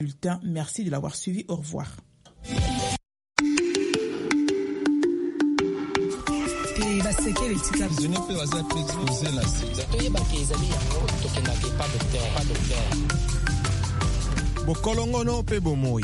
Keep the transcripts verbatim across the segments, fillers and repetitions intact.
Merci de l'avoir suivi. Au revoir. Bokolongono pe bomoi.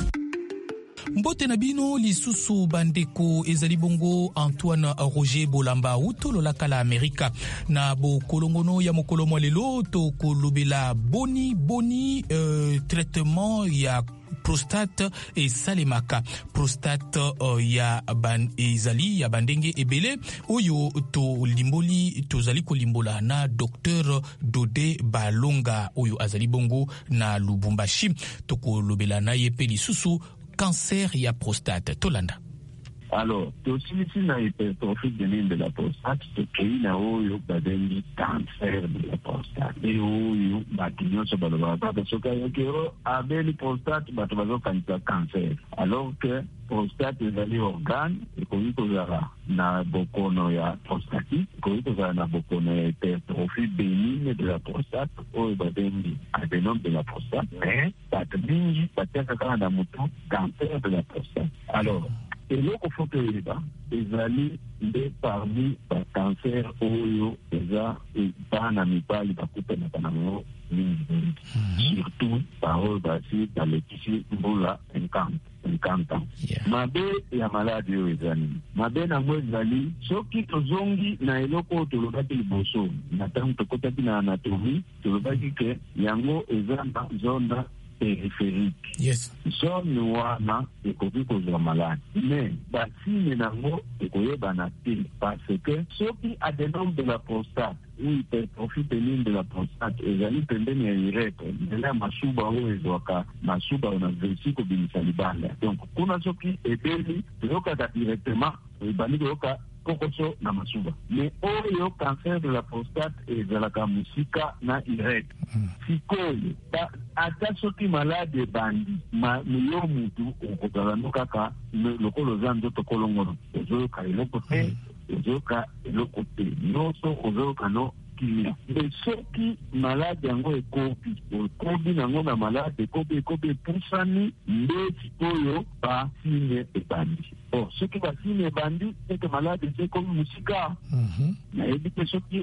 Mbote na bino lisusu bandeko ezali bongo Antoine Roger Bolamba utolo la kala Amerika na bo kolongono ya mokolo mwa lelo to kolobela boni boni euh, traitement ya prostate et salemaka prostate uh, ya ban ezali ya bandenge ebele oyo to limboli tozali kolimbola na docteur Dodé Balonga oyo azali bongo na Lubumbashi to kolobela na ye pe lisusu cancer ya prostate tolanda. Alors, tosilisi na hypertrophie bénigne de la prostate, tokei na oyo babengi cancer de la prostate. E oyo bato nyonso balobaka kaka soki ayoki o abeli prostate bato bazokanisa cancer. Alors que prostate ezali organe ekoki kozala na bokono ya prostatique, ekoki kozala na bokono ya hypertrophie bénigne de la prostate oyo babengi adénome de la prostate, mais bato mingi batiaka kaka na motu cancer de la prostate. Alors, eloko foto yeba ezali nde parmi ba cancer oyo eza bana mibali bakutanaka nango mingi mingi, surtout baoyo basi balekisi mbula cinquante ans. Mabe ya maladi oyo eza nini? Mabe nango ezali soki tozongi na eloko oyo tolobaki liboso na ntango tokotaki na anatomie tolobaki ke yango eza na zone périphérique. Yes. Zone wana ekoki kozwa maladi. Mais basine nango ekoyebana te parce que soki adénome de la prostate ou hypertrophie bénigne de la prostate ezali pembeni ya urètre, nzela ya masuba oyo ezwaka masuba na vesi kobimisa libanda. Donc kuna soki ebeli tozokaka directement ebandi koyoka kokoso na masuba. Mais oyo cancer de la prostate ezalaka musika na urètre. Sikoyo ata soki malade ebandi yo mutu okozala no kaka lokolo oza nzoto kolongono ozoyoka eloko te ozoyoka eloko te nyonso ozoyoka no kimia. Mais soki malade yango ekobi ekobi nango na malade ekobi ekobi epusani nde sikoyo basine ebandi. Oh, soki basine ebandi ete malade ekobi musika nayebi te soki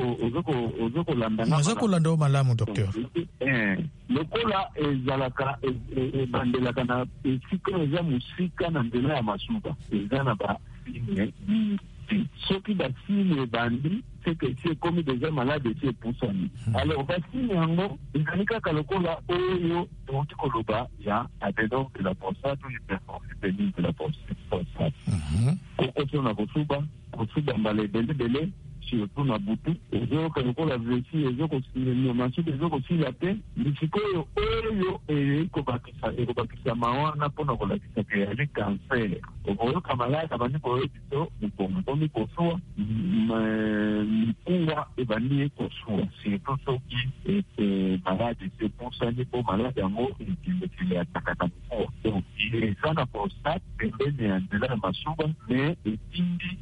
ozokolanda ozokolanda malamu docteur. Lokola ezalaka ebandelaka na esika eza musika na nzela ya masuba eza na basine soki basine ebandi c'est que c'est comme déjà malade et c'est poussani. Alors basine yango ezali kaka lokola oyo toki koloba ya adénome de la prostate ou hypertrophie bénigne de la prostate. Kokoso na kosuba kosuba mbala ebele bele surtout na butu ezoyoka lokola vesi ezokosilema masuba ezokosila te lisikoyo oyo ekobakisa ekobakisa mawana mpona kolakisa ke yali cancer okoyoka malade abandi koyebito mokongo ekomi kosuwa mikuwa ebandi ekosuwa surtout soki malade esepusani mpo malade yango ekilekile atakaka mikuwa. Donc eza na prostate pembeni ya nzela ya masuba me etindi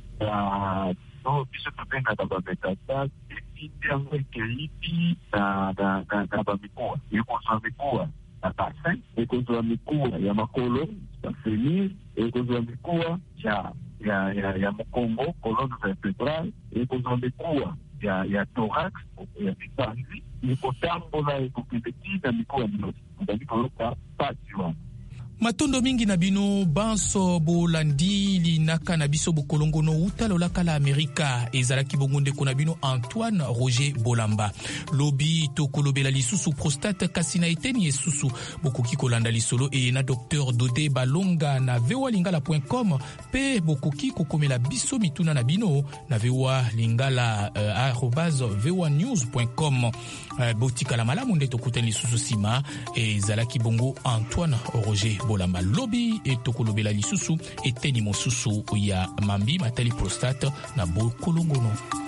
no biso tobengaka bametastase etindi yango ekeibi na bamikuwa ekozwa mikuwa na bassin ekozwa mikuwa ya makolo bafenir ekozwa mikuwa ya mokongo colonne vertébrale ekozwa mikuwa ya thorax ya mipanzi ekotambola ekokende ti na mikuwa nyonso ezali koloka pasi wana. Matondo mingi na bino banso bolandi linaka na biso bokolongono utalola kala Amerika ezalaki bongonde kona bino Antoine Roger Bolamba lobi to kolobela lisusu prostate kasina eteni esusu bokoki kolanda lisolo e na docteur Dodé Balonga na v o a lingala point com pe bokoki kokomela biso mituna na bino na v o a lingala uh, arobase v o a news point com uh, botika la malamu nde tokuteni lisusu sima ezalaki bongo Antoine Roger Bolamba lobi e tokolobela lisusu eteni mosusu ya mambi matali prostate na bokolongono.